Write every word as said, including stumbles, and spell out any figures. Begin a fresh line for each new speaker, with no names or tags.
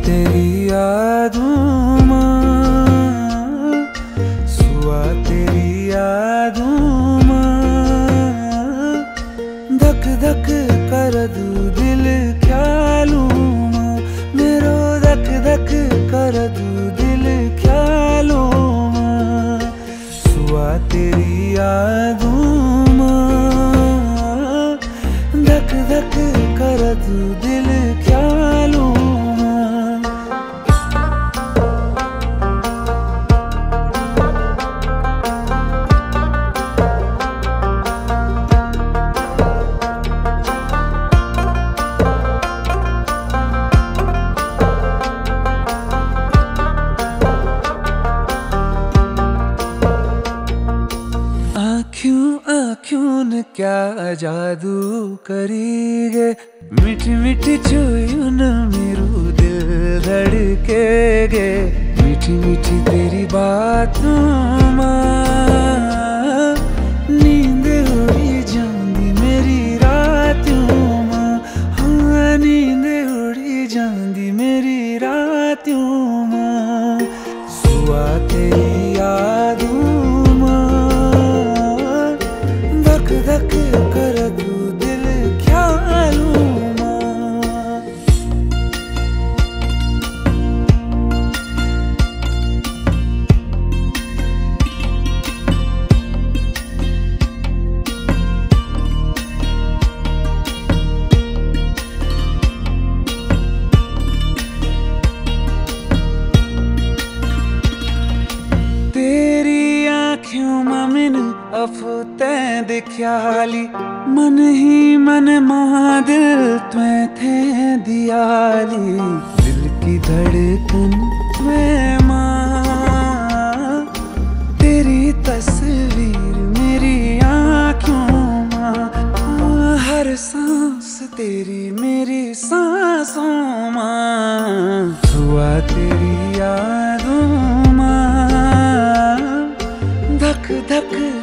तेरी यादों मां, सुआ तेरी यादों मां, धक धक करदू दिल ख्यालों मां, मेरो धक धक करदू दिल ख्यालों मां, सुआ तेरी यादों मां, धक धक करदू दिल ख्यालों। आँखों आँखों ने क्या जादू करी गे, मीठी मीठी छुइयों न मेरो दिल धड़के गे, मीठी मीठी तेरी बातों मां, नींद उड़ी जांदी मेरी रातों मां, हाँ नींद उड़ी जांदी मेरी रातों मां, सुआ तेरी यादों धक करदू दिल ख्यालों मां। तेरी आँखों में मैनू अफतें दिख्याली, मन ही मन महा दिल त्वें थे दियाली, दिल की धड़कन त्वें मां, तेरी तस्वीर मेरी आँखों मां, हर सांस तेरी मेरी सांसों मां, सुआ तेरी यादों मां, धक धक